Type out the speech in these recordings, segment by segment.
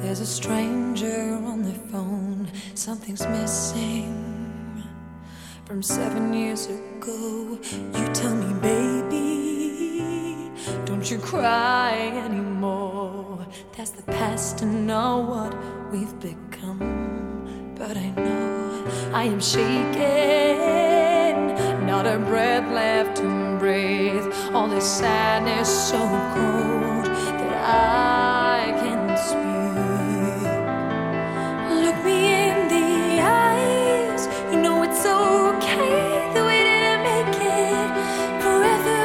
There's a stranger on the phone. Something's missing from 7 years ago. You tell me, baby, don't you cry anymore. That's the past and not what we've become. But I know I am shaking, not a breath left to breathe. All this sadness so cold that I can't speak. Look me in the eyes, you know it's okay that we didn't make it forever.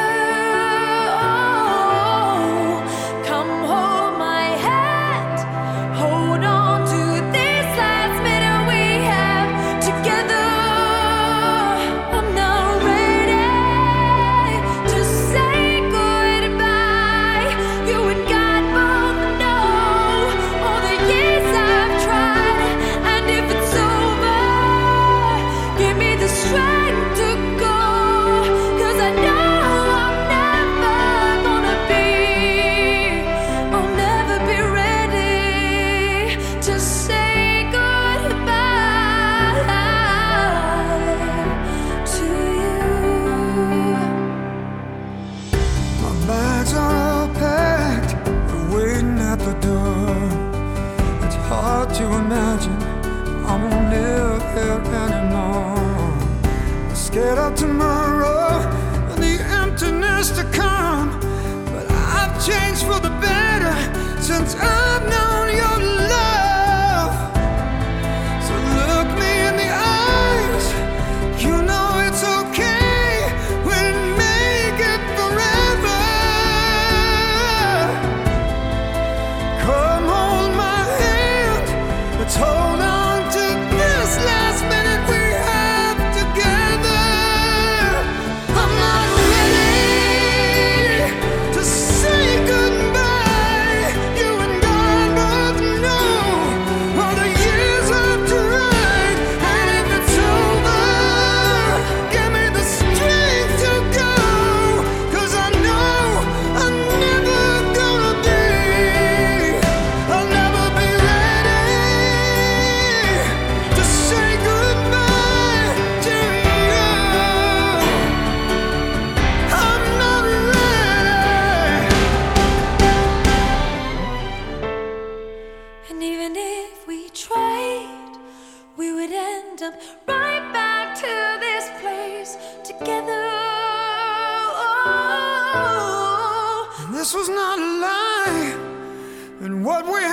Oh, come hold my hand, hold on to this last minute we have together. I'm not ready to say goodbye. You and God both know all the years I've tried, and if it's over, give me the strength to go. 'Cause I know I'll never be ready to say goodbye to you. My bags are all packed, they're waiting at the door. It's hard to imagine I won't live here anymore. I'm scared of tomorrow and the emptiness to come, but I've changed for the better since I've known your love. So look me in the eyes, you know it's okay, we'll make it forever. Come hold my hand, let's hold on to this last minute we have together. I'm not ready to say goodbye. You and God both know all the years I've tried, and if it's over, give me the strength to go. 'Cause I know I'm never gonna be, I'll never be ready to say goodbye to you. I'm not ready. And even if we tried, we would end up right back to this place together. Oh, This was not a lie, and what we